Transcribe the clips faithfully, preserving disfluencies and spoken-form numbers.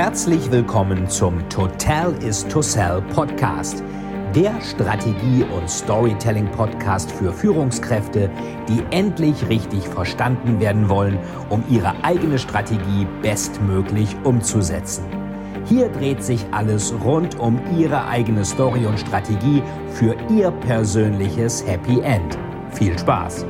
Herzlich willkommen zum Total is to Sell Podcast, der Strategie- und Storytelling-Podcast für Führungskräfte, die endlich richtig verstanden werden wollen, um ihre eigene Strategie bestmöglich umzusetzen. Hier dreht sich alles rund um Ihre eigene Story und Strategie für Ihr persönliches Happy End. Viel Spaß!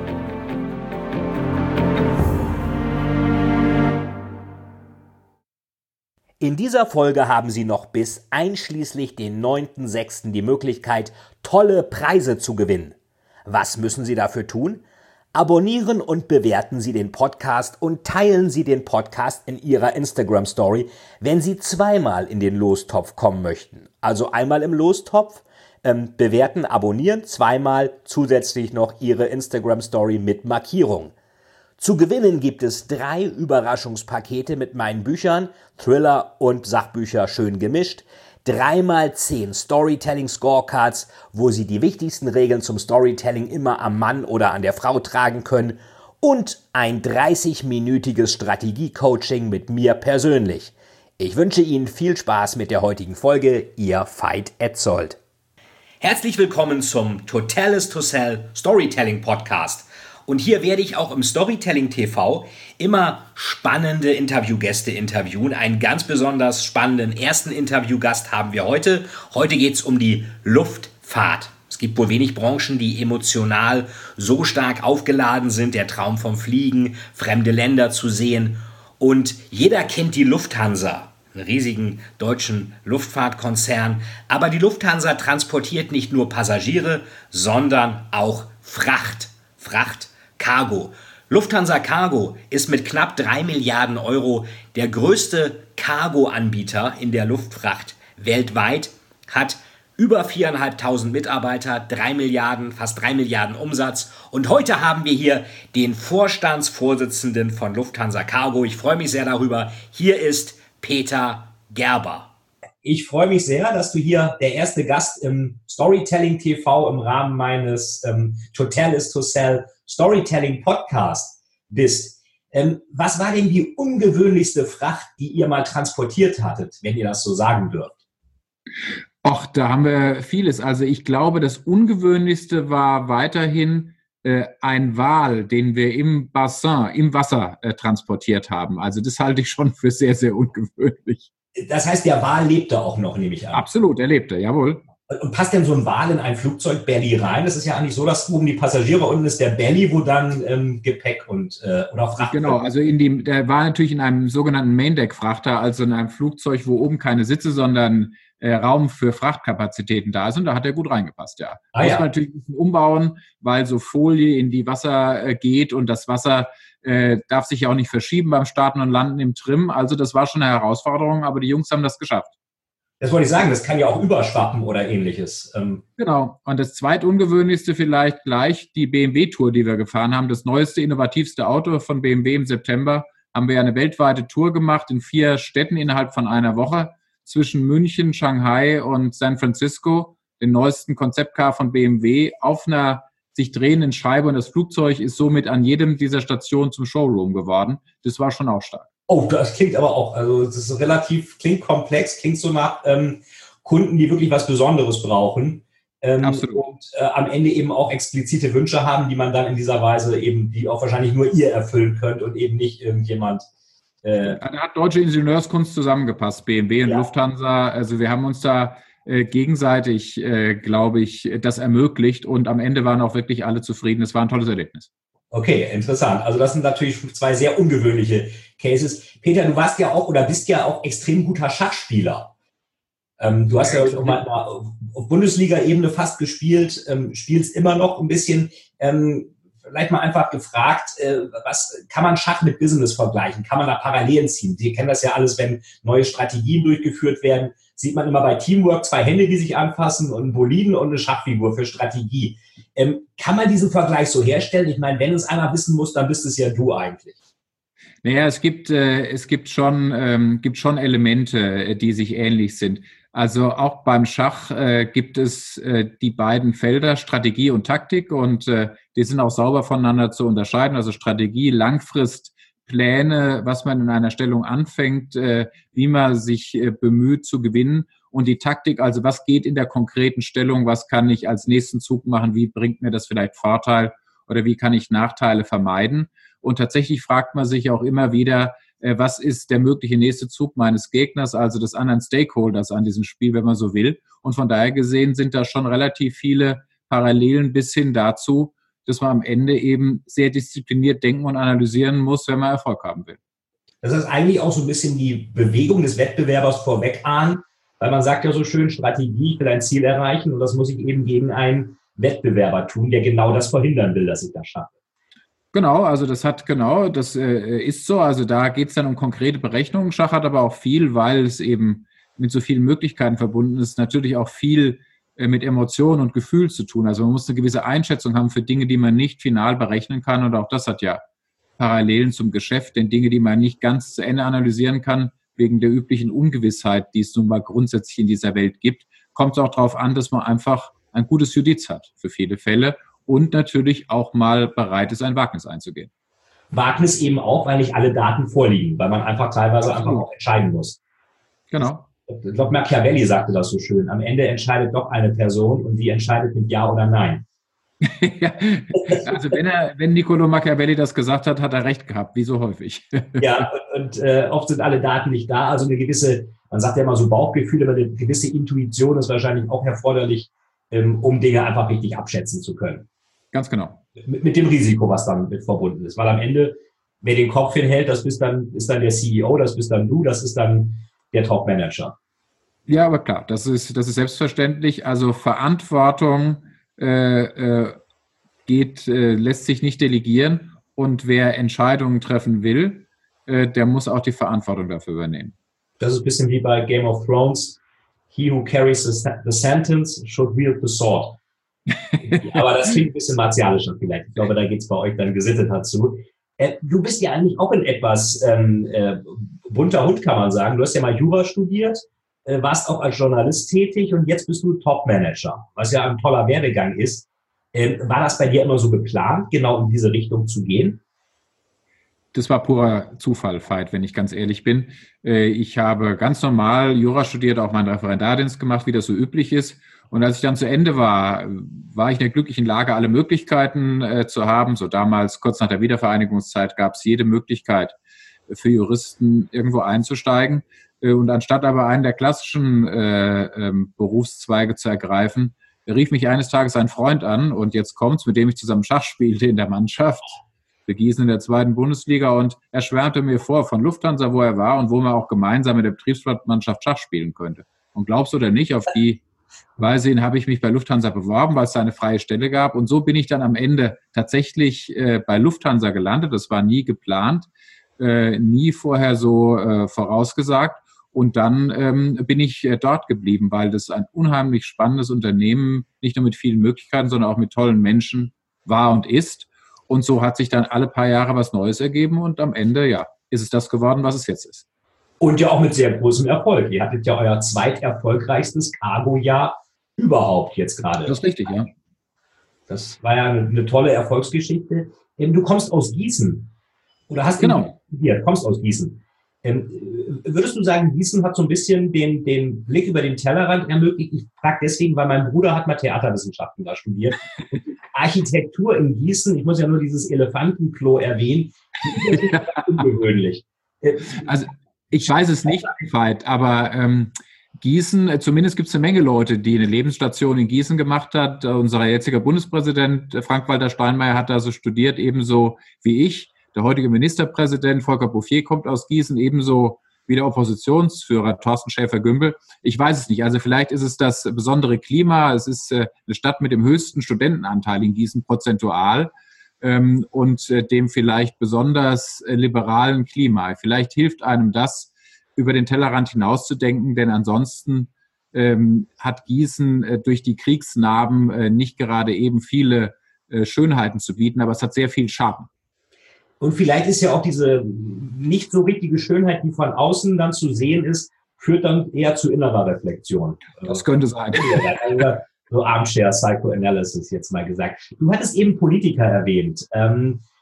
In dieser Folge haben Sie noch bis einschließlich den neunten sechsten die Möglichkeit, tolle Preise zu gewinnen. Was müssen Sie dafür tun? Abonnieren und bewerten Sie den Podcast und teilen Sie den Podcast in Ihrer Instagram-Story, wenn Sie zweimal in den Lostopf kommen möchten. Also einmal im Lostopf, ähm, bewerten, abonnieren, zweimal zusätzlich noch Ihre Instagram-Story mit Markierung. Zu gewinnen gibt es drei Überraschungspakete mit meinen Büchern, Thriller und Sachbücher schön gemischt, dreimal zehn Storytelling-Scorecards, wo Sie die wichtigsten Regeln zum Storytelling immer am Mann oder an der Frau tragen können und ein dreißig-minütiges Strategie-Coaching mit mir persönlich. Ich wünsche Ihnen viel Spaß mit der heutigen Folge, Ihr Veit Etzold. Herzlich willkommen zum Total is to Sell Storytelling Podcast. Und hier werde ich auch im Storytelling T V immer spannende Interviewgäste interviewen. Einen ganz besonders spannenden ersten Interviewgast haben wir heute. Heute geht es um die Luftfahrt. Es gibt wohl wenig Branchen, die emotional so stark aufgeladen sind. Der Traum vom Fliegen, fremde Länder zu sehen. Und jeder kennt die Lufthansa, einen riesigen deutschen Luftfahrtkonzern. Aber die Lufthansa transportiert nicht nur Passagiere, sondern auch Fracht. Fracht, Cargo. Lufthansa Cargo ist mit knapp drei Milliarden Euro der größte Cargo-Anbieter in der Luftfracht weltweit, hat über viertausendfünfhundert Mitarbeiter, drei Milliarden, fast drei Milliarden Umsatz. Und heute haben wir hier den Vorstandsvorsitzenden von Lufthansa Cargo. Ich freue mich sehr darüber. Hier ist Peter Gerber. Ich freue mich sehr, dass du hier der erste Gast im Storytelling T V im Rahmen meines ähm, Total is to Sell Storytelling Podcast bist. Ähm, was war denn die ungewöhnlichste Fracht, die ihr mal transportiert hattet, wenn ihr das so sagen dürft? Ach, da haben wir vieles. Also ich glaube, das Ungewöhnlichste war weiterhin äh, ein Wal, den wir im Bassin, im Wasser äh, transportiert haben. Also das halte ich schon für sehr, sehr ungewöhnlich. Das heißt, der Wal lebte auch noch, nehme ich an. Absolut, er lebte, jawohl. Und passt denn so ein Wal in ein Flugzeug-Belly rein? Das ist ja eigentlich so, dass oben die Passagiere, unten ist der Belly, wo dann ähm, Gepäck und äh, oder Fracht. Genau, also in die, der war natürlich in einem sogenannten Maindeck-Frachter, also in einem Flugzeug, wo oben keine Sitze, sondern äh, Raum für Frachtkapazitäten da ist. Und da hat er gut reingepasst, ja. Ah, muss ja. man natürlich ein bisschen umbauen, weil so Folie in die Wasser äh, geht und das Wasser äh, darf sich ja auch nicht verschieben beim Starten und Landen im Trim. Also das war schon eine Herausforderung, aber die Jungs haben das geschafft. Das wollte ich sagen, das kann ja auch überschwappen oder ähnliches. Ähm Genau. Und das zweitungewöhnlichste vielleicht gleich die B M W-Tour, die wir gefahren haben. Das neueste, innovativste Auto von B M W im September. Haben wir ja eine weltweite Tour gemacht in vier Städten innerhalb von einer Woche. Zwischen München, Shanghai und San Francisco. Den neuesten Konzeptcar von B M W auf einer sich drehenden Scheibe. Und das Flugzeug ist somit an jedem dieser Stationen zum Showroom geworden. Das war schon auch stark. Oh, das klingt aber auch, also das ist relativ, klingt komplex, klingt so nach ähm, Kunden, die wirklich was Besonderes brauchen. Ähm, Absolut. Und äh, am Ende eben auch explizite Wünsche haben, die man dann in dieser Weise eben, die auch wahrscheinlich nur ihr erfüllen könnt und eben nicht irgendjemand. Äh, da hat deutsche Ingenieurskunst zusammengepasst, B M W und ja. Lufthansa. Also wir haben uns da äh, gegenseitig, äh, glaube ich, das ermöglicht und am Ende waren auch wirklich alle zufrieden. Es war ein tolles Erlebnis. Okay, interessant. Also das sind natürlich zwei sehr ungewöhnliche Cases. Peter, du warst ja auch oder bist ja auch extrem guter Schachspieler. Ähm, du hast ja, ja auch mal auf Bundesliga-Ebene fast gespielt, ähm, spielst immer noch ein bisschen. Ähm, vielleicht mal einfach gefragt, äh, was kann man Schach mit Business vergleichen? Kann man da Parallelen ziehen? Wir kennen das ja alles, wenn neue Strategien durchgeführt werden, sieht man immer bei Teamwork zwei Hände, die sich anfassen und einen Boliden und eine Schachfigur für Strategie. Ähm, kann man diesen Vergleich so herstellen? Ich meine, wenn es einer wissen muss, dann bist es ja du eigentlich. Naja, es gibt, äh, es gibt schon, ähm, gibt schon Elemente, die sich ähnlich sind. Also auch beim Schach äh, gibt es äh, die beiden Felder Strategie und Taktik und äh, die sind auch sauber voneinander zu unterscheiden. Also Strategie, Langfrist Pläne, was man in einer Stellung anfängt, äh, wie man sich äh, bemüht zu gewinnen und die Taktik, also was geht in der konkreten Stellung, was kann ich als nächsten Zug machen, wie bringt mir das vielleicht Vorteil oder wie kann ich Nachteile vermeiden. Und tatsächlich fragt man sich auch immer wieder, äh, was ist der mögliche nächste Zug meines Gegners, also des anderen Stakeholders an diesem Spiel, wenn man so will. Und von daher gesehen sind da schon relativ viele Parallelen bis hin dazu, dass man am Ende eben sehr diszipliniert denken und analysieren muss, wenn man Erfolg haben will. Das ist eigentlich auch so ein bisschen die Bewegung des Wettbewerbers vorwegahnen, weil man sagt ja so schön, Strategie, ich will ein Ziel erreichen und das muss ich eben gegen einen Wettbewerber tun, der genau das verhindern will, dass ich das schaffe. Genau, also das hat genau, das äh, ist so, also da geht es dann um konkrete Berechnungen. Schach hat aber auch viel, weil es eben mit so vielen Möglichkeiten verbunden ist, natürlich auch viel mit Emotionen und Gefühl zu tun. Also man muss eine gewisse Einschätzung haben für Dinge, die man nicht final berechnen kann. Und auch das hat ja Parallelen zum Geschäft, denn Dinge, die man nicht ganz zu Ende analysieren kann, wegen der üblichen Ungewissheit, die es nun mal grundsätzlich in dieser Welt gibt, kommt es auch darauf an, dass man einfach ein gutes Judiz hat für viele Fälle und natürlich auch mal bereit ist, ein Wagnis einzugehen. Wagnis eben auch, weil nicht alle Daten vorliegen, weil man einfach teilweise Absolut. einfach auch entscheiden muss. Genau. Ich glaube, Machiavelli sagte das so schön. Am Ende entscheidet doch eine Person und die entscheidet mit Ja oder Nein. Ja, also wenn er, wenn Niccolo Machiavelli das gesagt hat, hat er recht gehabt, wie so häufig. Ja, und, und äh, oft sind alle Daten nicht da. Also eine gewisse, man sagt ja immer so Bauchgefühl, aber eine gewisse Intuition ist wahrscheinlich auch erforderlich, ähm, um Dinge einfach richtig abschätzen zu können. Ganz genau. Mit, mit dem Risiko, was dann mit verbunden ist. Weil am Ende, wer den Kopf hinhält, das bist dann, ist dann der C E O, das bist dann du, das ist dann der Top-Manager. Ja, aber klar, das ist, das ist selbstverständlich. Also Verantwortung äh, äh, geht, äh, lässt sich nicht delegieren und wer Entscheidungen treffen will, äh, der muss auch die Verantwortung dafür übernehmen. Das ist ein bisschen wie bei Game of Thrones. He who carries the, the sentence should wield the sword. Aber das klingt ein bisschen martialischer vielleicht. Ich glaube, da geht es bei euch dann gesitteter zu. Äh, du bist ja eigentlich auch in etwas ähm, äh, bunter Hund, kann man sagen. Du hast ja mal Jura studiert, äh, warst auch als Journalist tätig und jetzt bist du Top-Manager, was ja ein toller Werdegang ist. Äh, war das bei dir immer so geplant, genau in diese Richtung zu gehen? Das war purer Zufall, Veit, wenn ich ganz ehrlich bin. Ich habe ganz normal Jura studiert, auch meinen Referendardienst gemacht, wie das so üblich ist. Und als ich dann zu Ende war, war ich in der glücklichen Lage, alle Möglichkeiten äh, zu haben. So damals, kurz nach der Wiedervereinigungszeit, gab es jede Möglichkeit für Juristen, irgendwo einzusteigen. Und anstatt aber einen der klassischen äh, äh, Berufszweige zu ergreifen, rief mich eines Tages ein Freund an und jetzt kommt's, mit dem ich zusammen Schach spielte in der Mannschaft. Wir Gießen in der zweiten Bundesliga und er schwärmte mir vor von Lufthansa, wo er war und wo man auch gemeinsam mit der Betriebsmannschaft Schach spielen könnte. Und glaubst du oder nicht, auf die Weise hin habe ich mich bei Lufthansa beworben, weil es da eine freie Stelle gab. Und so bin ich dann am Ende tatsächlich äh, bei Lufthansa gelandet. Das war nie geplant, äh, nie vorher so äh, vorausgesagt. Und dann ähm, bin ich äh, dort geblieben, weil das ein unheimlich spannendes Unternehmen, nicht nur mit vielen Möglichkeiten, sondern auch mit tollen Menschen war und ist. Und so hat sich dann alle paar Jahre was Neues ergeben und am Ende, ja, ist es das geworden, was es jetzt ist. Und ja auch mit sehr großem Erfolg. Ihr hattet ja euer zweiterfolgreichstes Cargo-Jahr überhaupt jetzt gerade. Das ist richtig, ja. Das war ja eine, eine tolle Erfolgsgeschichte. Du kommst aus Gießen. Oder hast genau. Hier, kommst aus Gießen. Würdest du sagen, Gießen hat so ein bisschen den, den Blick über den Tellerrand ermöglicht? Ich frage deswegen, weil mein Bruder hat mal Theaterwissenschaften da studiert. Architektur in Gießen, ich muss ja nur dieses Elefantenklo erwähnen, das ist ungewöhnlich. Also ich weiß es nicht, Veit, aber ähm, Gießen, zumindest gibt es eine Menge Leute, die eine Lebensstation in Gießen gemacht hat. Unser jetziger Bundespräsident Frank-Walter Steinmeier hat da so studiert, ebenso wie ich. Der heutige Ministerpräsident Volker Bouffier kommt aus Gießen, ebenso wie der Oppositionsführer Thorsten Schäfer-Gümbel. Ich weiß es nicht. Also vielleicht ist es das besondere Klima. Es ist äh, eine Stadt mit dem höchsten Studentenanteil in Gießen prozentual ähm, und äh, dem vielleicht besonders äh, liberalen Klima. Vielleicht hilft einem das, über den Tellerrand hinauszudenken, denn ansonsten ähm, hat Gießen äh, durch die Kriegsnarben äh, nicht gerade eben viele äh, Schönheiten zu bieten, aber es hat sehr viel Charme. Und vielleicht ist ja auch diese nicht so richtige Schönheit, die von außen dann zu sehen ist, führt dann eher zu innerer Reflexion. Das könnte sein. So Armchair Psychoanalysis jetzt mal gesagt. Du hattest eben Politiker erwähnt. Ähm,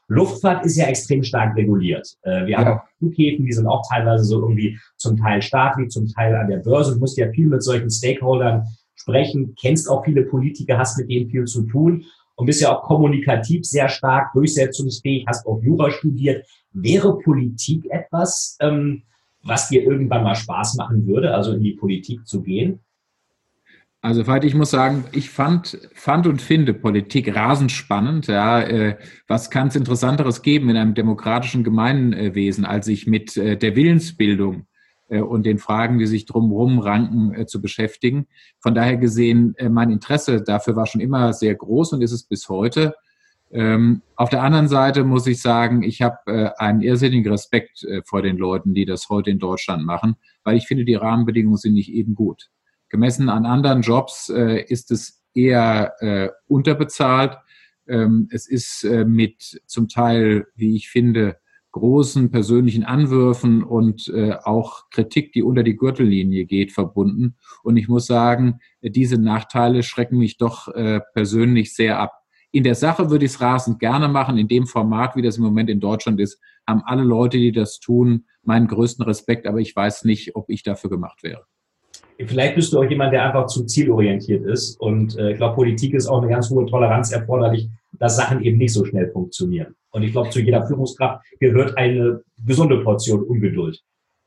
Luftfahrt ist ja extrem stark reguliert. Wir Ja. haben auch Flughäfen, die sind auch teilweise so irgendwie zum Teil staatlich, zum Teil an der Börse. Du musst ja viel mit solchen Stakeholdern sprechen, kennst auch viele Politiker, hast mit denen viel zu tun und bist ja auch kommunikativ sehr stark, durchsetzungsfähig, hast auch Jura studiert. Wäre Politik etwas, ähm, was dir irgendwann mal Spaß machen würde, also in die Politik zu gehen? Also, Veit, ich muss sagen, ich fand, fand und finde Politik rasend spannend. Ja, äh, was kann es Interessanteres geben in einem demokratischen Gemeinwesen, als sich mit äh, der Willensbildung äh, und den Fragen, die sich drumherum ranken, äh, zu beschäftigen. Von daher gesehen, äh, mein Interesse dafür war schon immer sehr groß und ist es bis heute. Ähm, auf der anderen Seite muss ich sagen, ich habe äh, einen irrsinnigen Respekt äh, vor den Leuten, die das heute in Deutschland machen, weil ich finde, die Rahmenbedingungen sind nicht eben gut. Gemessen an anderen Jobs äh, ist es eher äh, unterbezahlt. Ähm, es ist äh, mit zum Teil, wie ich finde, großen persönlichen Anwürfen und äh, auch Kritik, die unter die Gürtellinie geht, verbunden. Und ich muss sagen, diese Nachteile schrecken mich doch äh, persönlich sehr ab. In der Sache würde ich es rasend gerne machen. In dem Format, wie das im Moment in Deutschland ist, haben alle Leute, die das tun, meinen größten Respekt. Aber ich weiß nicht, ob ich dafür gemacht wäre. Vielleicht bist du auch jemand, der einfach zu zielorientiert ist. Und äh, ich glaube, Politik ist auch eine ganz hohe Toleranz erforderlich, dass Sachen eben nicht so schnell funktionieren. Und ich glaube, zu jeder Führungskraft gehört eine gesunde Portion Ungeduld.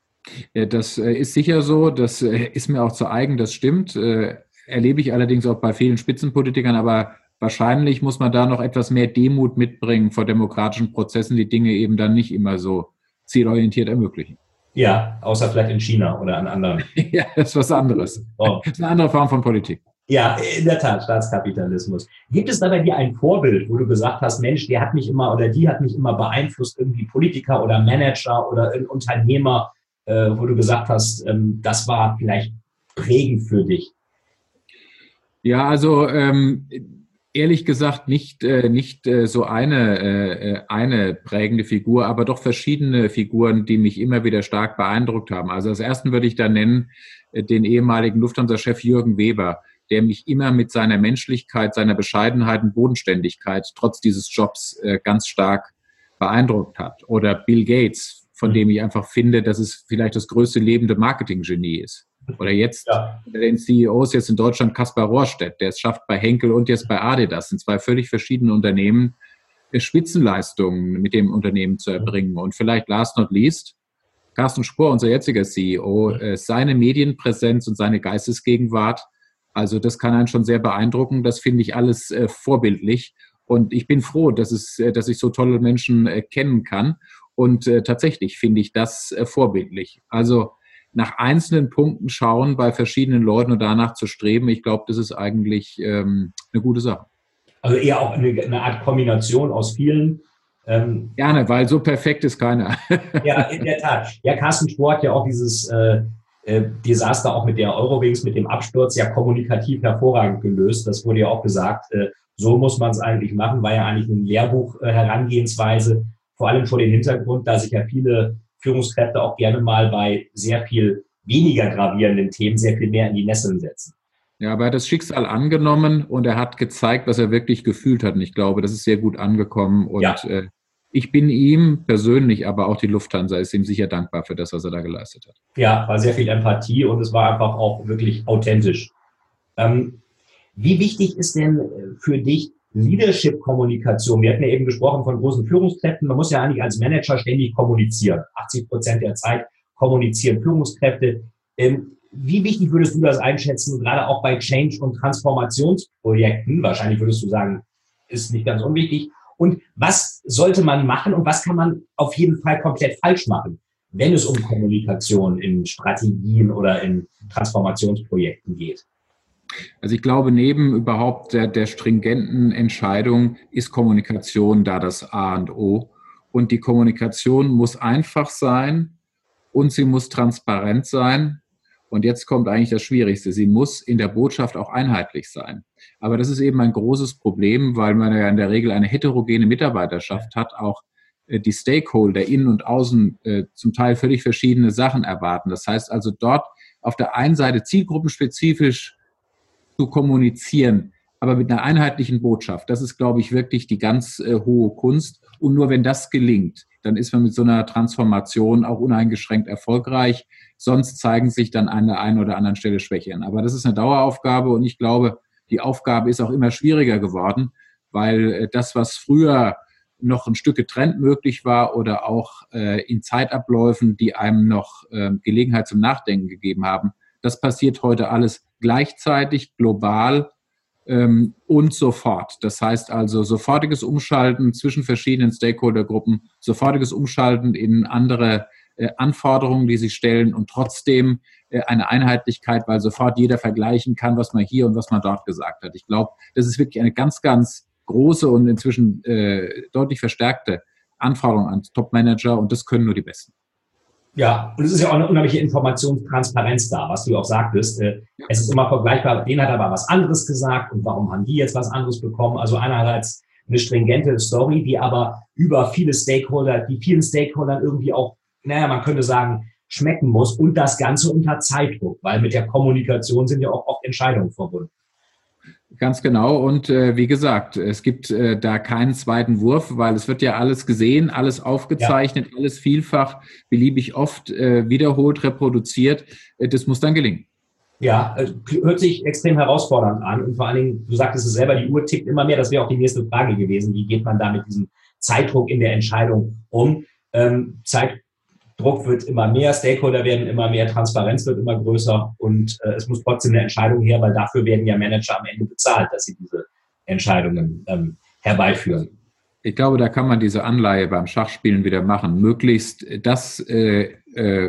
Das ist sicher so. Das ist mir auch zu eigen, das stimmt. Erlebe ich allerdings auch bei vielen Spitzenpolitikern. Aber wahrscheinlich muss man da noch etwas mehr Demut mitbringen vor demokratischen Prozessen, die Dinge eben dann nicht immer so zielorientiert ermöglichen. Ja, außer vielleicht in China oder an anderen. Ja, das ist was anderes. Oh. Das ist eine andere Form von Politik. Ja, in der Tat, Staatskapitalismus. Gibt es da bei dir ein Vorbild, wo du gesagt hast, Mensch, der hat mich immer oder die hat mich immer beeinflusst, irgendwie Politiker oder Manager oder ein Unternehmer, äh, wo du gesagt hast, ähm, das war vielleicht prägend für dich? Ja, also ähm, ehrlich gesagt nicht, äh, nicht äh, so eine, äh, eine prägende Figur, aber doch verschiedene Figuren, die mich immer wieder stark beeindruckt haben. Also als ersten würde ich da nennen äh, den ehemaligen Lufthansa-Chef Jürgen Weber, der mich immer mit seiner Menschlichkeit, seiner Bescheidenheit und Bodenständigkeit trotz dieses Jobs äh, ganz stark beeindruckt hat. Oder Bill Gates, von dem ich einfach finde, dass es vielleicht das größte lebende Marketing-Genie ist. Oder jetzt ja. den C E Os jetzt in Deutschland Kaspar Rohrstedt, der es schafft bei Henkel und jetzt bei Adidas, in zwei völlig verschiedenen Unternehmen, Spitzenleistungen mit dem Unternehmen zu erbringen. Und vielleicht last not least, Carsten Spohr, unser jetziger C E O, seine Medienpräsenz und seine Geistesgegenwart, also das kann einen schon sehr beeindrucken. Das finde ich alles äh, vorbildlich. Und ich bin froh, dass es, äh, dass ich so tolle Menschen äh, kennen kann. Und äh, tatsächlich finde ich das äh, vorbildlich. Also nach einzelnen Punkten schauen bei verschiedenen Leuten und danach zu streben, ich glaube, das ist eigentlich ähm, eine gute Sache. Also eher auch eine, eine Art Kombination aus vielen. Ähm, Gerne, weil so perfekt ist keiner. Ja, in der Tat. Ja, Carsten Spohr hat ja auch dieses äh, äh, Desaster auch mit der Eurowings, mit dem Absturz ja kommunikativ hervorragend gelöst. Das wurde ja auch gesagt, äh, so muss man es eigentlich machen, war ja eigentlich eine Lehrbuch-Herangehensweise, äh, vor allem vor dem Hintergrund, da sich ja viele Führungskräfte auch gerne mal bei sehr viel weniger gravierenden Themen sehr viel mehr in die Nesseln setzen. Ja, aber er hat das Schicksal angenommen und er hat gezeigt, was er wirklich gefühlt hat. Und ich glaube, das ist sehr gut angekommen. Und ja. äh, ich bin ihm persönlich, aber auch die Lufthansa ist ihm sicher dankbar für das, was er da geleistet hat. Ja, war sehr viel Empathie und es war einfach auch wirklich authentisch. Ähm, wie wichtig ist denn für dich Leadership-Kommunikation? Wir hatten ja eben gesprochen von großen Führungskräften. Man muss ja eigentlich als Manager ständig kommunizieren. achtzig Prozent der Zeit kommunizieren Führungskräfte. Ähm, wie wichtig würdest du das einschätzen, gerade auch bei Change- und Transformationsprojekten? Wahrscheinlich würdest du sagen, ist nicht ganz unwichtig. Und was sollte man machen und was kann man auf jeden Fall komplett falsch machen, wenn es um Kommunikation in Strategien oder in Transformationsprojekten geht? Also ich glaube, neben überhaupt der, der stringenten Entscheidung ist Kommunikation da das A und O. Und die Kommunikation muss einfach sein und sie muss transparent sein. Und jetzt kommt eigentlich das Schwierigste. Sie muss in der Botschaft auch einheitlich sein. Aber das ist eben ein großes Problem, weil man ja in der Regel eine heterogene Mitarbeiterschaft hat, auch die Stakeholder innen und außen äh, zum Teil völlig verschiedene Sachen erwarten. Das heißt also dort auf der einen Seite zielgruppenspezifisch zu kommunizieren, aber mit einer einheitlichen Botschaft. Das ist, glaube ich, wirklich die ganz äh, hohe Kunst. Und nur wenn das gelingt, dann ist man mit so einer Transformation auch uneingeschränkt erfolgreich. Sonst zeigen sich dann an der einen oder anderen Stelle Schwächen. Aber das ist eine Daueraufgabe und ich glaube, die Aufgabe ist auch immer schwieriger geworden, weil äh, das, was früher noch ein Stück getrennt möglich war oder auch äh, in Zeitabläufen, die einem noch äh, Gelegenheit zum Nachdenken gegeben haben, das passiert heute alles gleichzeitig, global ähm, und sofort. Das heißt also sofortiges Umschalten zwischen verschiedenen Stakeholdergruppen, sofortiges Umschalten in andere äh, Anforderungen, die sich stellen und trotzdem äh, eine Einheitlichkeit, weil sofort jeder vergleichen kann, was man hier und was man dort gesagt hat. Ich glaube, das ist wirklich eine ganz, ganz große und inzwischen äh, deutlich verstärkte Anforderung an Top-Manager und das können nur die Besten. Ja, und es ist ja auch eine unheimliche Informationstransparenz da, was du auch sagtest. Äh, ja. Es ist immer vergleichbar, denen hat aber was anderes gesagt und warum haben die jetzt was anderes bekommen? Also einerseits eine stringente Story, die aber über viele Stakeholder, die vielen Stakeholdern irgendwie auch, naja, man könnte sagen, schmecken muss und das Ganze unter Zeitdruck, weil mit der Kommunikation sind ja auch oft Entscheidungen verbunden. Ganz genau. Und äh, wie gesagt, es gibt äh, da keinen zweiten Wurf, weil es wird ja alles gesehen, alles aufgezeichnet, ja. alles vielfach, beliebig oft äh, wiederholt, reproduziert. Äh, das muss dann gelingen. Ja, hört sich extrem herausfordernd an. Und vor allen Dingen, du sagtest es selber, die Uhr tickt immer mehr. Das wäre auch die nächste Frage gewesen. Wie geht man da mit diesem Zeitdruck in der Entscheidung um? Ähm, Zeitdruck wird immer mehr, Stakeholder werden immer mehr, Transparenz wird immer größer und äh, es muss trotzdem eine Entscheidung her, weil dafür werden ja Manager am Ende bezahlt, dass sie diese Entscheidungen ähm, herbeiführen. Ich glaube, da kann man diese Anleihe beim Schachspielen wieder machen. Möglichst das äh, äh,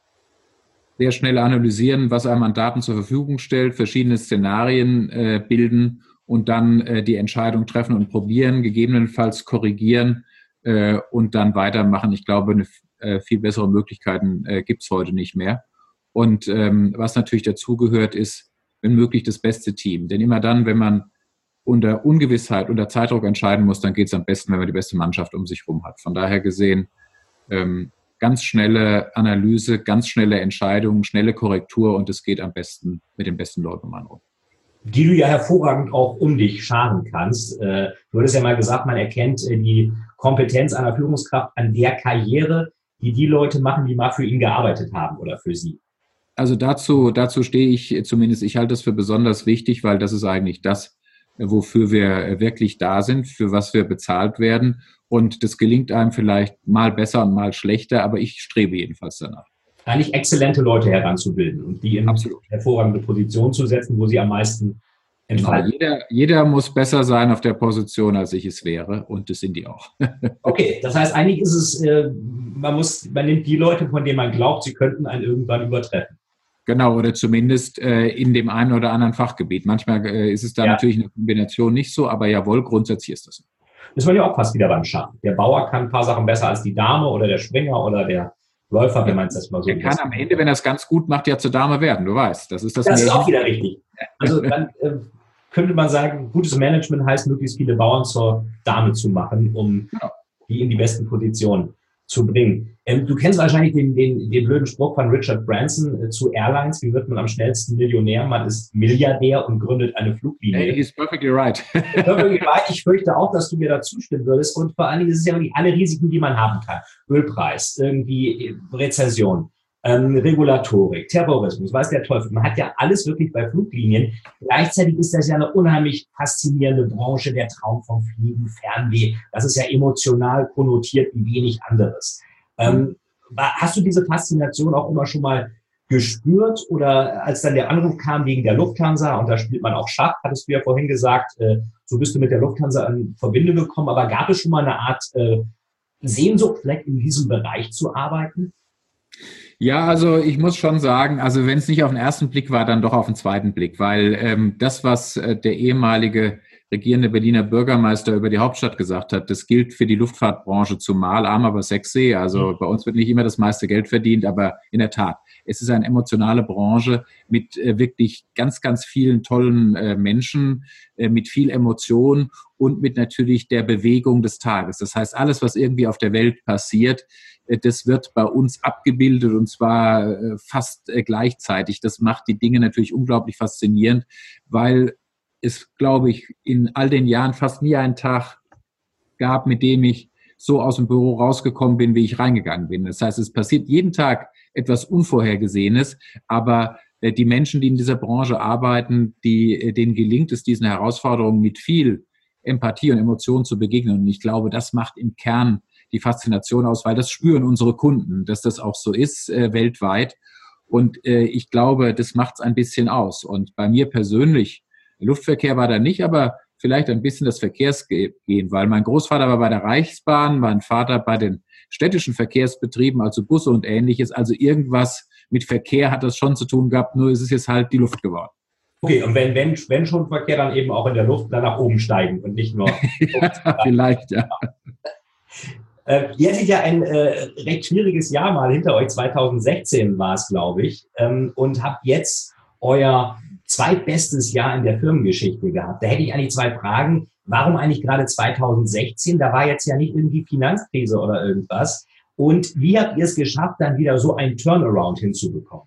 sehr schnell analysieren, was einem an Daten zur Verfügung stellt, verschiedene Szenarien äh, bilden und dann äh, die Entscheidung treffen und probieren, gegebenenfalls korrigieren äh, und dann weitermachen. Ich glaube, eine äh, viel bessere Möglichkeiten äh, gibt es heute nicht mehr. Und ähm, was natürlich dazugehört, ist, wenn möglich, das beste Team. Denn immer dann, wenn man unter Ungewissheit, unter Zeitdruck entscheiden muss, dann geht es am besten, wenn man die beste Mannschaft um sich herum hat. Von daher gesehen, ähm, ganz schnelle Analyse, ganz schnelle Entscheidungen, schnelle Korrektur und es geht am besten mit den besten Leuten um einen rum. Die du ja hervorragend auch um dich scharen kannst. Du hattest ja mal gesagt, man erkennt die Kompetenz einer Führungskraft an der Karriere, die die Leute machen, die mal für ihn gearbeitet haben oder für sie. Also dazu, dazu stehe ich zumindest, ich halte das für besonders wichtig, weil das ist eigentlich das, wofür wir wirklich da sind, für was wir bezahlt werden. Und das gelingt einem vielleicht mal besser und mal schlechter, aber ich strebe jedenfalls danach. Eigentlich exzellente Leute heranzubilden und die in Absolut. hervorragende Position zu setzen, wo sie am meisten entfalten. Genau, jeder, jeder muss besser sein auf der Position, als ich es wäre und das sind die auch. Okay, das heißt, eigentlich ist es, äh, man muss, man nimmt die Leute, von denen man glaubt, sie könnten einen irgendwann übertreffen. Genau, oder zumindest äh, in dem einen oder anderen Fachgebiet. Manchmal äh, ist es da ja. natürlich eine Kombination nicht so, aber jawohl, grundsätzlich ist das so. Das war ja auch fast wieder beim Schach. Der Bauer kann ein paar Sachen besser als die Dame oder der Springer oder der Läufer, wenn man es mal so Er kann am Ende, wenn er es ganz gut macht, ja zur Dame werden, du weißt. Das ist das, das ist auch wieder richtig. Also dann äh, könnte man sagen, gutes Management heißt, möglichst viele Bauern zur Dame zu machen, um genau. die in die besten Positionen zu bringen. Ähm, du kennst wahrscheinlich den, den, den blöden Spruch von Richard Branson äh, zu Airlines. Wie wird man am schnellsten Millionär? Man ist Milliardär und gründet eine Fluglinie. Hey, he's perfectly right. perfectly right. Ich fürchte auch, dass du mir da zustimmen würdest. Und vor allen Dingen ist es ja wirklich alle Risiken, die man haben kann. Ölpreis, irgendwie Rezession, ähm, Regulatorik, Terrorismus, weiß der Teufel. Man hat ja alles wirklich bei Fluglinien. Gleichzeitig ist das ja eine unheimlich faszinierende Branche, der Traum vom Fliegen, Fernweh. Das ist ja emotional konnotiert wie wenig anderes. Ähm, hast du diese Faszination auch immer schon mal gespürt oder als dann der Anruf kam wegen der Lufthansa und da spielt man auch Schach, hattest du ja vorhin gesagt, äh, so bist du mit der Lufthansa in Verbindung gekommen, aber gab es schon mal eine Art äh, Sehnsucht, vielleicht in diesem Bereich zu arbeiten? Ja, also ich muss schon sagen, also wenn es nicht auf den ersten Blick war, dann doch auf den zweiten Blick, weil ähm, das, was äh, der ehemalige regierende Berliner Bürgermeister über die Hauptstadt gesagt hat, das gilt für die Luftfahrtbranche zumal, arm aber sexy. Also mhm. bei uns wird nicht immer das meiste Geld verdient, aber in der Tat, es ist eine emotionale Branche mit äh, wirklich ganz, ganz vielen tollen äh, Menschen, äh, mit viel Emotion und mit natürlich der Bewegung des Tages. Das heißt, alles, was irgendwie auf der Welt passiert, äh, das wird bei uns abgebildet und zwar äh, fast äh, gleichzeitig. Das macht die Dinge natürlich unglaublich faszinierend, weil es, glaube ich, in all den Jahren fast nie einen Tag gab, mit dem ich so aus dem Büro rausgekommen bin, wie ich reingegangen bin. Das heißt, es passiert jeden Tag etwas Unvorhergesehenes, aber die Menschen, die in dieser Branche arbeiten, die, denen gelingt es, diesen Herausforderungen mit viel Empathie und Emotionen zu begegnen. Und ich glaube, das macht im Kern die Faszination aus, weil das spüren unsere Kunden, dass das auch so ist äh, weltweit. Und äh, ich glaube, das macht es ein bisschen aus. Und bei mir persönlich, Luftverkehr war da nicht, aber vielleicht ein bisschen das Verkehrsgehen, weil mein Großvater war bei der Reichsbahn, mein Vater bei den städtischen Verkehrsbetrieben, also Busse und Ähnliches. Also irgendwas mit Verkehr hat das schon zu tun gehabt, nur ist es jetzt halt die Luft geworden. Okay, und wenn, wenn, wenn schon Verkehr, dann eben auch in der Luft dann nach oben steigen und nicht nur... Ja, vielleicht, ja. Äh, ihr hattet ja ein äh, recht schwieriges Jahr mal hinter euch, zweitausendsechzehn war es, glaube ich, ähm, und habt jetzt euer zweitbestes Jahr in der Firmengeschichte gehabt. Da hätte ich eigentlich zwei Fragen. Warum eigentlich gerade zweitausendsechzehn? Da war jetzt ja nicht irgendwie Finanzkrise oder irgendwas. Und wie habt ihr es geschafft, dann wieder so einen Turnaround hinzubekommen?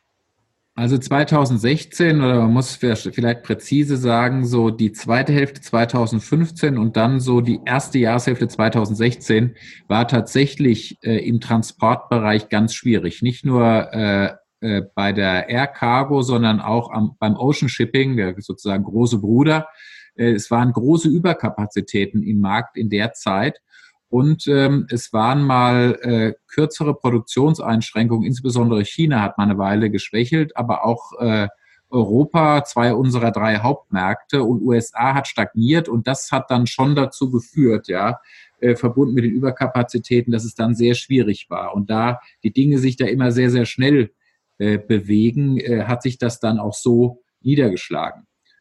Also zweitausendsechzehn, oder man muss vielleicht präzise sagen, so die zweite Hälfte zweitausendfünfzehn und dann so die erste Jahreshälfte zweitausendsechzehn war tatsächlich äh, im Transportbereich ganz schwierig. Nicht nur äh, äh, bei der Air Cargo, sondern auch am, beim Ocean Shipping, der sozusagen große Bruder. Äh, es waren große Überkapazitäten im Markt in der Zeit. Und ähm, es waren mal äh, kürzere Produktionseinschränkungen, insbesondere China hat mal eine Weile geschwächelt, aber auch äh, Europa, zwei unserer drei Hauptmärkte, und U S A hat stagniert, und das hat dann schon dazu geführt, ja, äh, verbunden mit den Überkapazitäten, dass es dann sehr schwierig war. Und da die Dinge sich da immer sehr, sehr schnell äh, bewegen, äh, hat sich das dann auch so niedergeschlagen.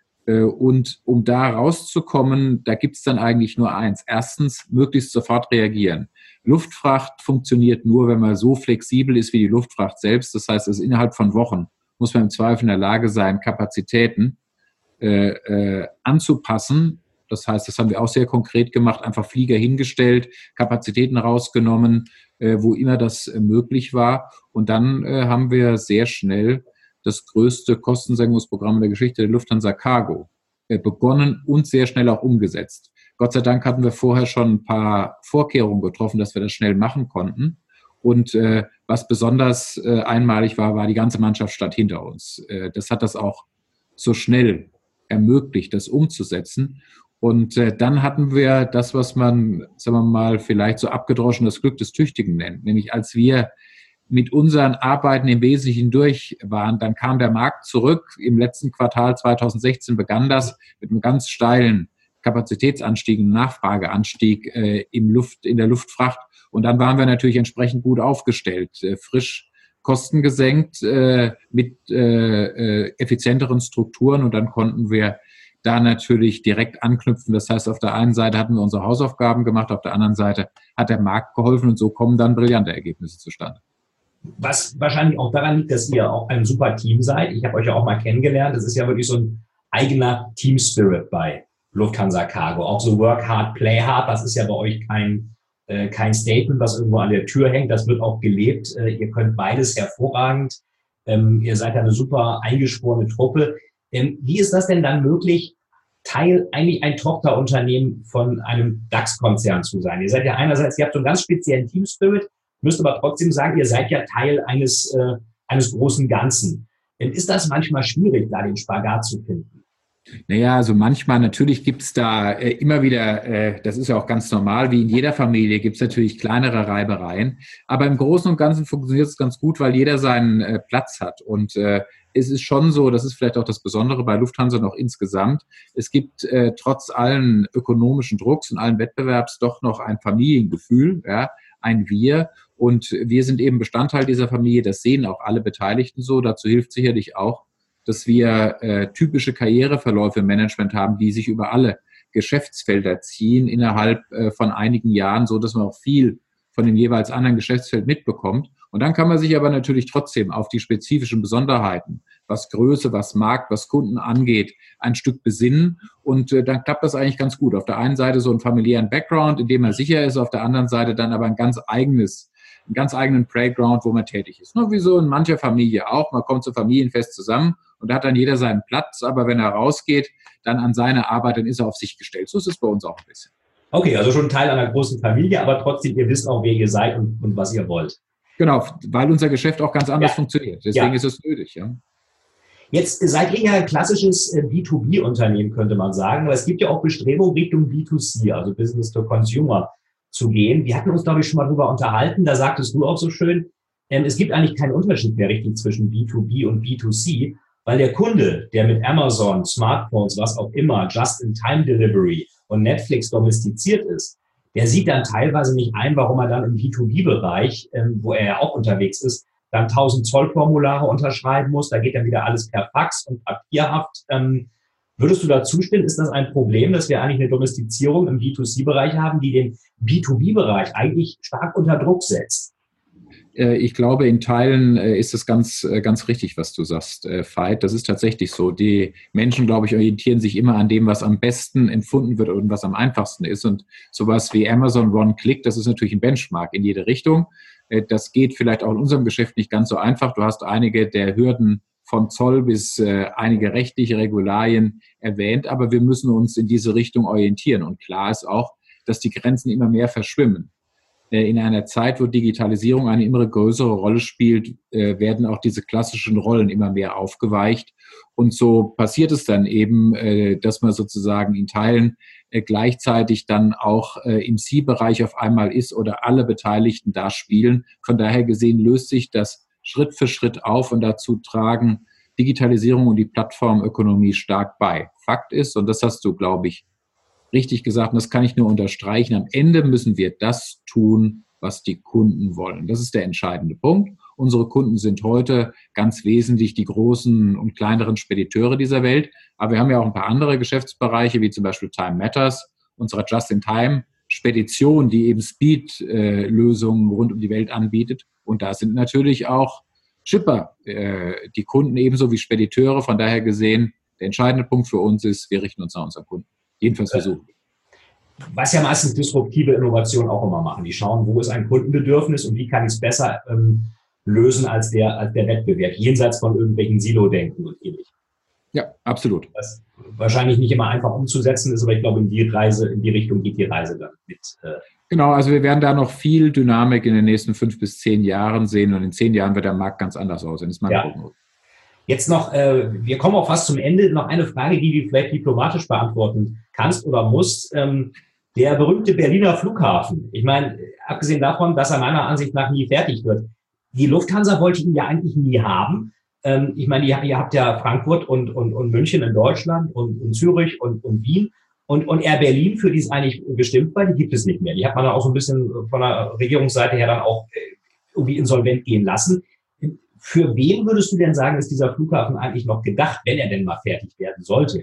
Und um da rauszukommen, da gibt's dann eigentlich nur eins. Erstens, möglichst sofort reagieren. Luftfracht funktioniert nur, wenn man so flexibel ist wie die Luftfracht selbst. Das heißt, also innerhalb von Wochen muss man im Zweifel in der Lage sein, Kapazitäten äh, äh, anzupassen. Das heißt, das haben wir auch sehr konkret gemacht, einfach Flieger hingestellt, Kapazitäten rausgenommen, äh, wo immer das äh, möglich war. Und dann äh, haben wir sehr schnell das größte Kostensenkungsprogramm in der Geschichte der Lufthansa Cargo äh, begonnen und sehr schnell auch umgesetzt. Gott sei Dank hatten wir vorher schon ein paar Vorkehrungen getroffen, dass wir das schnell machen konnten. Und äh, was besonders äh, einmalig war, war, die ganze Mannschaft stand hinter uns. Äh, das hat das auch so schnell ermöglicht, das umzusetzen. Und äh, dann hatten wir das, was man, sagen wir mal, vielleicht so abgedroschen das Glück des Tüchtigen nennt. Nämlich als wir mit unseren Arbeiten im Wesentlichen durch waren, dann kam der Markt zurück. Im letzten Quartal zweitausendsechzehn begann das mit einem ganz steilen Kapazitätsanstieg, einem Nachfrageanstieg äh, im Luft, in der Luftfracht. Und dann waren wir natürlich entsprechend gut aufgestellt, äh, frisch Kosten gesenkt, äh, mit äh, äh, effizienteren Strukturen. Und dann konnten wir da natürlich direkt anknüpfen. Das heißt, auf der einen Seite hatten wir unsere Hausaufgaben gemacht, auf der anderen Seite hat der Markt geholfen, und so kommen dann brillante Ergebnisse zustande. Was wahrscheinlich auch daran liegt, dass ihr auch ein super Team seid. Ich habe euch ja auch mal kennengelernt. Das ist ja wirklich so ein eigener Team-Spirit bei Lufthansa Cargo. Auch so Work hard, play hard. Das ist ja bei euch kein, äh, kein Statement, was irgendwo an der Tür hängt. Das wird auch gelebt. Äh, ihr könnt beides hervorragend. Ähm, ihr seid ja eine super eingeschworene Truppe. Ähm, wie ist das denn dann möglich, Teil, eigentlich ein Tochterunternehmen von einem DAX-Konzern zu sein? Ihr seid ja einerseits, ihr habt so einen ganz speziellen Team-Spirit, müsst aber trotzdem sagen, ihr seid ja Teil eines, äh, eines großen Ganzen. Denn ist das manchmal schwierig, da den Spagat zu finden? Naja, also manchmal, natürlich gibt's da äh, immer wieder, äh, das ist ja auch ganz normal, wie in jeder Familie gibt's natürlich kleinere Reibereien. Aber im Großen und Ganzen funktioniert es ganz gut, weil jeder seinen äh, Platz hat. Und äh, es ist schon so, das ist vielleicht auch das Besondere bei Lufthansa noch insgesamt, es gibt äh, trotz allen ökonomischen Drucks und allen Wettbewerbs doch noch ein Familiengefühl, ja, ein Wir. Und wir sind eben Bestandteil dieser Familie, das sehen auch alle Beteiligten so. Dazu hilft sicherlich auch, dass wir äh, typische Karriereverläufe im Management haben, die sich über alle Geschäftsfelder ziehen innerhalb äh, von einigen Jahren, so dass man auch viel von dem jeweils anderen Geschäftsfeld mitbekommt. Und dann kann man sich aber natürlich trotzdem auf die spezifischen Besonderheiten, was Größe, was Markt, was Kunden angeht, ein Stück besinnen. Und äh, dann klappt das eigentlich ganz gut. Auf der einen Seite so einen familiären Background, in dem man sicher ist, auf der anderen Seite dann aber ein ganz eigenes einen ganz eigenen Playground, wo man tätig ist. Nur wie so in mancher Familie auch. Man kommt zum Familienfest zusammen und da hat dann jeder seinen Platz, aber wenn er rausgeht, dann an seine Arbeit, dann ist er auf sich gestellt. So ist es bei uns auch ein bisschen. Okay, also schon Teil einer großen Familie, aber trotzdem, ihr wisst auch, wer ihr seid und, und was ihr wollt. Genau, weil unser Geschäft auch ganz anders ja. funktioniert. Deswegen ja. ist es nötig. Ja. Jetzt seid ihr ja ein klassisches B zwei B-Unternehmen, könnte man sagen, weil es gibt ja auch Bestrebungen Richtung B zwei C, also Business to Consumer, zu gehen. Wir hatten uns, glaube ich, schon mal drüber unterhalten, da sagtest du auch so schön, ähm, es gibt eigentlich keinen Unterschied mehr richtig zwischen B zwei B und B zwei C, weil der Kunde, der mit Amazon, Smartphones, was auch immer, Just-in-Time-Delivery und Netflix domestiziert ist, der sieht dann teilweise nicht ein, warum er dann im B zwei B-Bereich, ähm, wo er ja auch unterwegs ist, dann tausend Zollformulare unterschreiben muss. Da geht dann wieder alles per Fax und papierhaft. Ähm, würdest du da zustimmen? Ist das ein Problem, dass wir eigentlich eine Domestizierung im B zwei C-Bereich haben, die den B zwei B-Bereich eigentlich stark unter Druck setzt? Ich glaube, in Teilen ist es ganz, ganz richtig, was du sagst, Veit. Das ist tatsächlich so. Die Menschen, glaube ich, orientieren sich immer an dem, was am besten empfunden wird und was am einfachsten ist. Und sowas wie Amazon One-Click, das ist natürlich ein Benchmark in jede Richtung. Das geht vielleicht auch in unserem Geschäft nicht ganz so einfach. Du hast einige der Hürden von Zoll bis äh, einige rechtliche Regularien erwähnt, aber wir müssen uns in diese Richtung orientieren. Und klar ist auch, dass die Grenzen immer mehr verschwimmen. Äh, in einer Zeit, wo Digitalisierung eine immer größere Rolle spielt, äh, werden auch diese klassischen Rollen immer mehr aufgeweicht. Und so passiert es dann eben, äh, dass man sozusagen in Teilen äh, gleichzeitig dann auch äh, im C-Bereich auf einmal ist oder alle Beteiligten da spielen. Von daher gesehen löst sich das Schritt für Schritt auf und dazu tragen Digitalisierung und die Plattformökonomie stark bei. Fakt ist, und das hast du, glaube ich, richtig gesagt, und das kann ich nur unterstreichen, am Ende müssen wir das tun, was die Kunden wollen. Das ist der entscheidende Punkt. Unsere Kunden sind heute ganz wesentlich die großen und kleineren Spediteure dieser Welt, aber wir haben ja auch ein paar andere Geschäftsbereiche, wie zum Beispiel Time Matters, unsere Just-in-Time-Spedition, die eben Speed-Lösungen rund um die Welt anbietet. Und da sind natürlich auch Shipper, äh, die Kunden ebenso wie Spediteure. Von daher gesehen, der entscheidende Punkt für uns ist, wir richten uns nach unseren Kunden. Jedenfalls versuchen. Was ja meistens disruptive Innovationen auch immer machen. Die schauen, wo ist ein Kundenbedürfnis und wie kann ich es besser ähm, lösen als der, als der Wettbewerb, jenseits von irgendwelchen Silo-Denken und ähnlich. Ja, absolut. Was wahrscheinlich nicht immer einfach umzusetzen ist, aber ich glaube, in die Reise, in die Richtung geht die Reise dann mit. Äh, Genau, also wir werden da noch viel Dynamik in den nächsten fünf bis zehn Jahren sehen und in zehn Jahren wird der Markt ganz anders aussehen. Das ist meine ja. Prognose. Jetzt noch, äh, wir kommen auch fast zum Ende, noch eine Frage, die du vielleicht diplomatisch beantworten kannst oder musst. Ähm, der berühmte Berliner Flughafen. Ich meine, abgesehen davon, dass er meiner Ansicht nach nie fertig wird. Die Lufthansa wollte ihn ja eigentlich nie haben. Ähm, ich meine, ihr, ihr habt ja Frankfurt und, und, und München in Deutschland und, und Zürich und, und Wien. Und, und Air Berlin, für die es eigentlich bestimmt war, die gibt es nicht mehr. Die hat man dann auch so ein bisschen von der Regierungsseite her dann auch irgendwie insolvent gehen lassen. Für wen würdest du denn sagen, ist dieser Flughafen eigentlich noch gedacht, wenn er denn mal fertig werden sollte?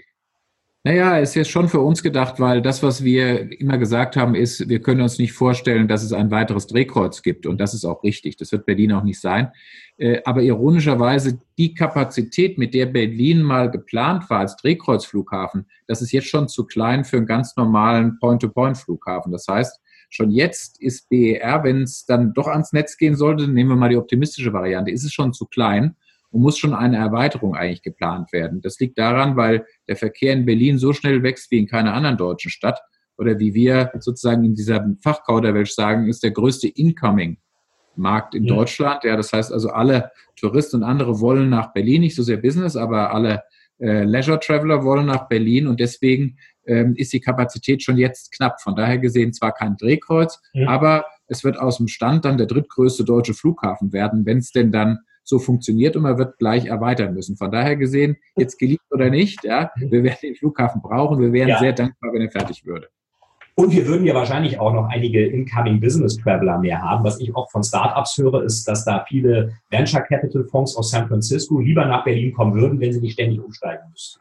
Naja, es ist jetzt schon für uns gedacht, weil das, was wir immer gesagt haben, ist, wir können uns nicht vorstellen, dass es ein weiteres Drehkreuz gibt. Und das ist auch richtig. Das wird Berlin auch nicht sein. Aber ironischerweise, die Kapazität, mit der Berlin mal geplant war als Drehkreuzflughafen, das ist jetzt schon zu klein für einen ganz normalen Point-to-Point-Flughafen. Das heißt, schon jetzt ist B E R, wenn es dann doch ans Netz gehen sollte, nehmen wir mal die optimistische Variante, ist es schon zu klein und muss schon eine Erweiterung eigentlich geplant werden. Das liegt daran, weil der Verkehr in Berlin so schnell wächst wie in keiner anderen deutschen Stadt oder wie wir sozusagen in dieser Fachkauderwelsch sagen, ist der größte Incoming-Markt in ja. Deutschland. Ja, das heißt also, alle Touristen und andere wollen nach Berlin, nicht so sehr Business, aber alle äh, Leisure-Traveler wollen nach Berlin und deswegen ähm, ist die Kapazität schon jetzt knapp. Von daher gesehen zwar kein Drehkreuz, ja. aber es wird aus dem Stand dann der drittgrößte deutsche Flughafen werden, wenn es denn dann so funktioniert und man wird gleich erweitern müssen. Von daher gesehen, jetzt geliebt oder nicht, ja, wir werden den Flughafen brauchen, wir wären ja. sehr dankbar, wenn er fertig würde. Und wir würden ja wahrscheinlich auch noch einige Incoming Business Traveler mehr haben. Was ich auch von Startups höre, ist, dass da viele Venture Capital Fonds aus San Francisco lieber nach Berlin kommen würden, wenn sie nicht ständig umsteigen müssten.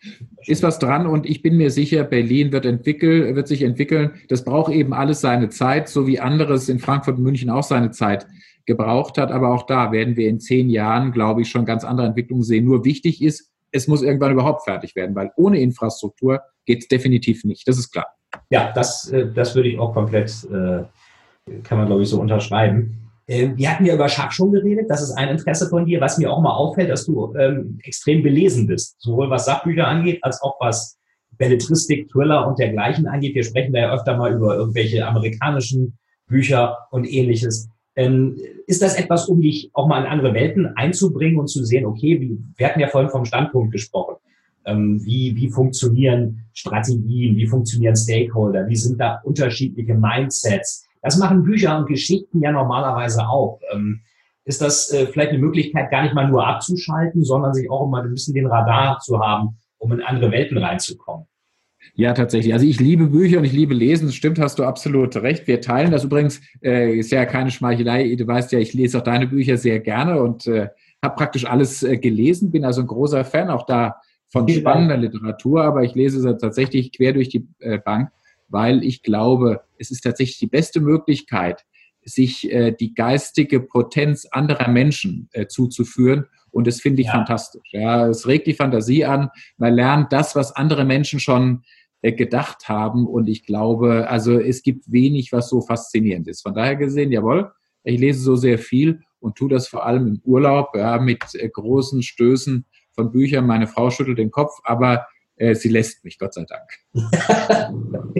Ist was dran und ich bin mir sicher, Berlin wird entwickeln, wird sich entwickeln. Das braucht eben alles seine Zeit, so wie anderes in Frankfurt und München auch seine Zeit gebraucht hat. Aber auch da werden wir in zehn Jahren, glaube ich, schon ganz andere Entwicklungen sehen. Nur wichtig ist, es muss irgendwann überhaupt fertig werden, weil ohne Infrastruktur geht es definitiv nicht. Das ist klar. Ja, das, das würde ich auch komplett, kann man, glaube ich, so unterschreiben. Ähm, wir hatten ja über Schach schon geredet, das ist ein Interesse von dir, was mir auch mal auffällt, dass du ähm, extrem belesen bist, sowohl was Sachbücher angeht, als auch was Belletristik, Thriller und dergleichen angeht. Wir sprechen da ja öfter mal über irgendwelche amerikanischen Bücher und Ähnliches. Ähm, ist das etwas, um dich auch mal in andere Welten einzubringen und zu sehen, okay, wie, wir hatten ja vorhin vom Standpunkt gesprochen, ähm, wie, wie funktionieren Strategien, wie funktionieren Stakeholder, wie sind da unterschiedliche Mindsets. Das machen Bücher und Geschichten ja normalerweise auch. Ähm, ist das äh, vielleicht eine Möglichkeit, gar nicht mal nur abzuschalten, sondern sich auch mal ein bisschen den Radar zu haben, um in andere Welten reinzukommen? Ja, tatsächlich. Also ich liebe Bücher und ich liebe Lesen. Das stimmt, hast du absolut recht. Wir teilen das übrigens. Äh, ist ja keine Schmeichelei. Du weißt ja, ich lese auch deine Bücher sehr gerne und äh, habe praktisch alles äh, gelesen. Bin also ein großer Fan auch da von spannender Literatur, aber ich lese sie tatsächlich quer durch die äh, Bank, weil ich glaube, es ist tatsächlich die beste Möglichkeit, sich äh, die geistige Potenz anderer Menschen äh, zuzuführen. Und das finde ich ja fantastisch. Ja, es regt die Fantasie an. Man lernt das, was andere Menschen schon äh, gedacht haben. Und ich glaube, also es gibt wenig, was so faszinierend ist. Von daher gesehen, jawohl, ich lese so sehr viel und tue das vor allem im Urlaub, ja, mit äh, großen Stößen von Büchern. Meine Frau schüttelt den Kopf, aber äh, sie lässt mich, Gott sei Dank.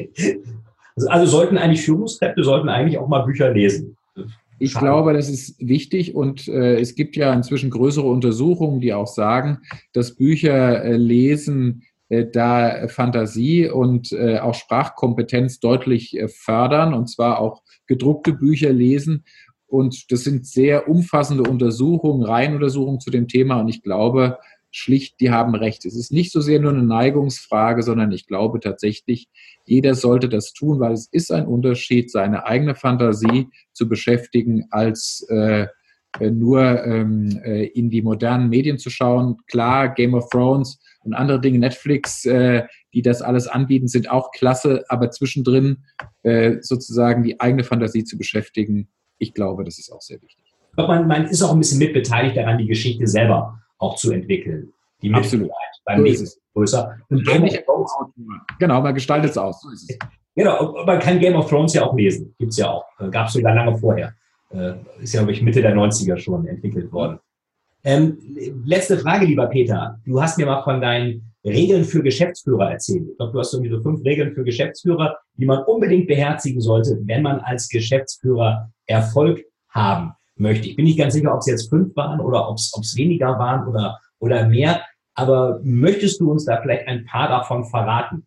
Also sollten eigentlich Führungskräfte, sollten eigentlich auch mal Bücher lesen. Ich glaube, das ist wichtig und äh, es gibt ja inzwischen größere Untersuchungen, die auch sagen, dass Bücher äh, lesen äh, da Fantasie und äh, auch Sprachkompetenz deutlich äh, fördern, und zwar auch gedruckte Bücher lesen. Und das sind sehr umfassende Untersuchungen, Reihenuntersuchungen zu dem Thema, und ich glaube schlicht, die haben recht. Es ist nicht so sehr nur eine Neigungsfrage, sondern ich glaube tatsächlich, jeder sollte das tun, weil es ist ein Unterschied, seine eigene Fantasie zu beschäftigen, als äh, nur ähm, äh, in die modernen Medien zu schauen. Klar, Game of Thrones und andere Dinge, Netflix, äh, die das alles anbieten, sind auch klasse, aber zwischendrin äh, sozusagen die eigene Fantasie zu beschäftigen, ich glaube, das ist auch sehr wichtig. Ich glaube, man, man ist auch ein bisschen mitbeteiligt daran, die Geschichte selber auch zu entwickeln. Die Mitarbeit beim nächsten ist größer. Und Game of Thrones, genau, man gestaltet es aus. So ist es. Genau, man kann Game of Thrones ja auch lesen. Gibt es ja auch. Gab es sogar lange vorher. Äh, ist ja, glaube ich, Mitte der neunziger schon entwickelt worden. Ähm, letzte Frage, lieber Peter. Du hast mir mal von deinen Regeln für Geschäftsführer erzählt. Ich glaube, du hast irgendwie so fünf Regeln für Geschäftsführer, die man unbedingt beherzigen sollte, wenn man als Geschäftsführer Erfolg haben möchte. Ich bin nicht ganz sicher, ob es jetzt fünf waren oder ob es weniger waren oder, oder mehr. Aber möchtest du uns da vielleicht ein paar davon verraten?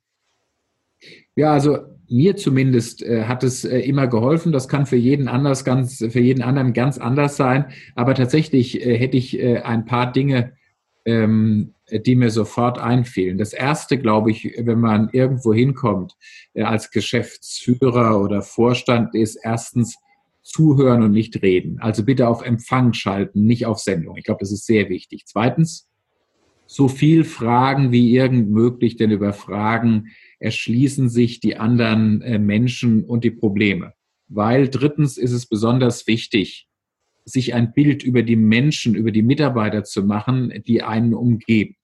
Ja, also mir zumindest äh, hat es äh, immer geholfen. Das kann für jeden anders ganz, für jeden anderen ganz anders sein. Aber tatsächlich äh, hätte ich äh, ein paar Dinge, ähm, die mir sofort einfielen. Das erste, glaube ich, wenn man irgendwo hinkommt äh, als Geschäftsführer oder Vorstand, ist erstens zuhören und nicht reden. Also bitte auf Empfang schalten, nicht auf Sendung. Ich glaube, das ist sehr wichtig. Zweitens, so viel Fragen wie irgend möglich, denn über Fragen erschließen sich die anderen äh, Menschen und die Probleme. Weil drittens ist es besonders wichtig, sich ein Bild über die Menschen, über die Mitarbeiter zu machen, die einen umgeben.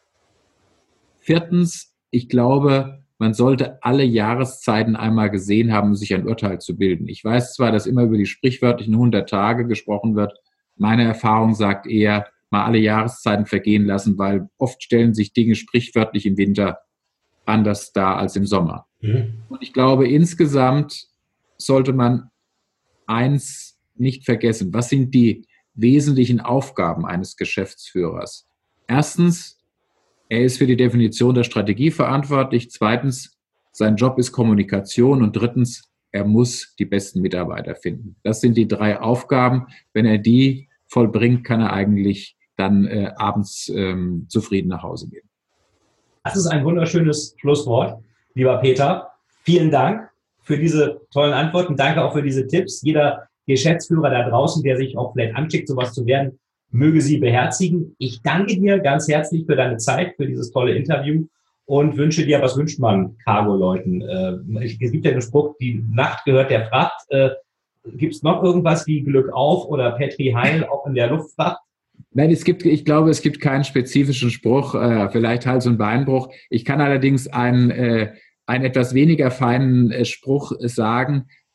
Viertens, ich glaube, man sollte alle Jahreszeiten einmal gesehen haben, um sich ein Urteil zu bilden. Ich weiß zwar, dass immer über die sprichwörtlichen hundert Tage gesprochen wird. Meine Erfahrung sagt eher, mal alle Jahreszeiten vergehen lassen, weil oft stellen sich Dinge sprichwörtlich im Winter anders dar als im Sommer. Mhm. Und ich glaube, insgesamt sollte man eins nicht vergessen. Was sind die wesentlichen Aufgaben eines Geschäftsführers? Erstens, er ist für die Definition der Strategie verantwortlich. Zweitens, sein Job ist Kommunikation. Und drittens, er muss die besten Mitarbeiter finden. Das sind die drei Aufgaben. Wenn er die vollbringt, kann er eigentlich dann äh, abends ähm, zufrieden nach Hause gehen. Das ist ein wunderschönes Schlusswort, lieber Peter. Vielen Dank für diese tollen Antworten. Danke auch für diese Tipps. Jeder Geschäftsführer da draußen, der sich auch vielleicht anschickt, sowas zu werden, möge sie beherzigen. Ich danke dir ganz herzlich für deine Zeit, für dieses tolle Interview und wünsche dir, was wünscht man Cargo-Leuten? Äh, es gibt ja den Spruch, die Nacht gehört der Fracht. Äh, gibt es noch irgendwas wie Glück auf oder Petri Heil auch in der Luftfracht? Nein, es gibt, ich glaube, es gibt keinen spezifischen Spruch, äh, vielleicht Hals- und Beinbruch. Ich kann allerdings einen, äh, einen etwas weniger feinen äh, Spruch sagen.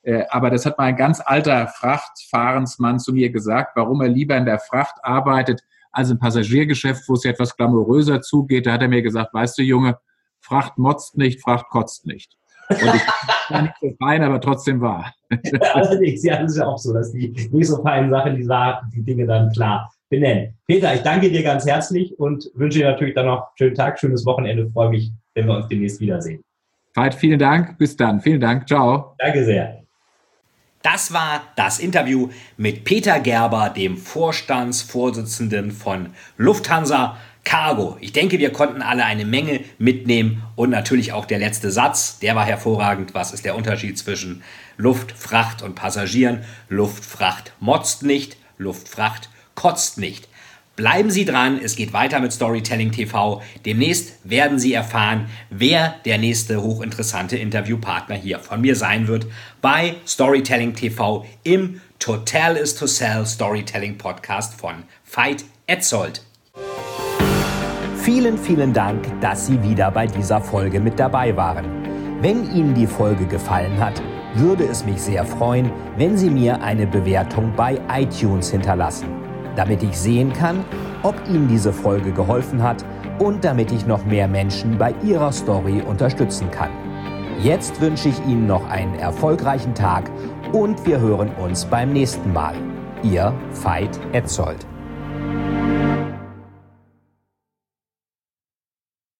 Äh, aber das hat mal ein ganz alter Frachtfahrensmann zu mir gesagt, warum er lieber in der Fracht arbeitet als im Passagiergeschäft, wo es ja etwas glamouröser zugeht. Da hat er mir gesagt, weißt du, Junge, Fracht motzt nicht, Fracht kotzt nicht. Und ich war nicht so fein, aber trotzdem wahr. Allerdings, ja, das ist ja auch so, dass die nicht so feinen Sachen, die, die Dinge dann klar benennen. Peter, ich danke dir ganz herzlich und wünsche dir natürlich dann noch einen schönen Tag, schönes Wochenende. Ich freue mich, wenn wir uns demnächst wiedersehen. Veit, vielen Dank. Bis dann. Vielen Dank. Ciao. Danke sehr. Das war das Interview mit Peter Gerber, dem Vorstandsvorsitzenden von Lufthansa Cargo. Ich denke, wir konnten alle eine Menge mitnehmen und natürlich auch der letzte Satz, der war hervorragend. Was ist der Unterschied zwischen Luft, Fracht und Passagieren? Luftfracht motzt nicht, Luftfracht kotzt nicht. Bleiben Sie dran, es geht weiter mit Storytelling T V. Demnächst werden Sie erfahren, wer der nächste hochinteressante Interviewpartner hier von mir sein wird bei Storytelling T V im To Tell is to Sell Storytelling Podcast von Veit Etzold. Vielen, vielen Dank, dass Sie wieder bei dieser Folge mit dabei waren. Wenn Ihnen die Folge gefallen hat, würde es mich sehr freuen, wenn Sie mir eine Bewertung bei iTunes hinterlassen, damit ich sehen kann, ob Ihnen diese Folge geholfen hat und damit ich noch mehr Menschen bei ihrer Story unterstützen kann. Jetzt wünsche ich Ihnen noch einen erfolgreichen Tag und wir hören uns beim nächsten Mal. Ihr Veit Etzold.